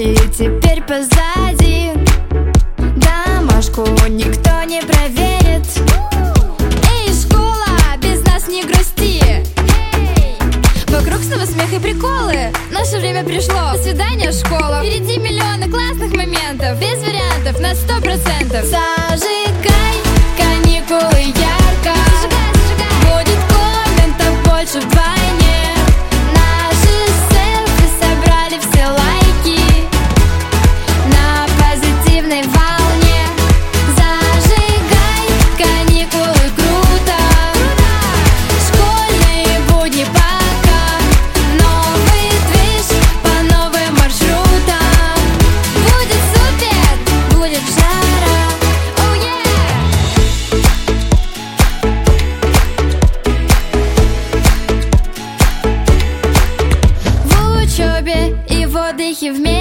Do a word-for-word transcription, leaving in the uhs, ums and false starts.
Уроки теперь позади, домашку никто не проверит. Эй, школа, без нас не грусти. Вокруг снова смех и приколы. Наше время пришло. До свидания, школа. Впереди миллионы классных моментов. Без вариантов, на сто процентов. Зажигай каникулы ярко. Зажигай, зажигай. Будет комментов больше вдвойне. Наши селфи собрали все лайки на позитивной волне. Зажигай каникулы круто. Школьные будни пока. Новый движ по новым маршрутам. Будет супер, будет жара. Oh yeah! В учебе и в отдыхе вместе